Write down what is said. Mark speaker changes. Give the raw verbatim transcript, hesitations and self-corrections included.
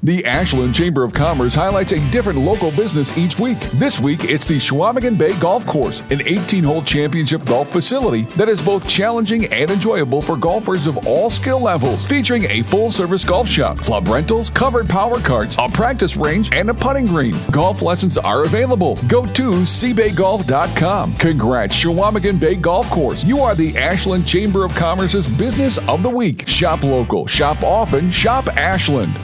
Speaker 1: The Ashland Chamber of Commerce highlights a different local business each week. This week, it's the Chequamegon Bay Golf Course, an eighteen-hole championship golf facility that is both challenging and enjoyable for golfers of all skill levels, featuring a full-service golf shop, club rentals, covered power carts, a practice range, and a putting green. Golf lessons are available. Go to c bay golf dot com. Congrats, Chequamegon Bay Golf Course. You are the Ashland Chamber of Commerce's Business of the Week. Shop local, shop often, shop Ashland.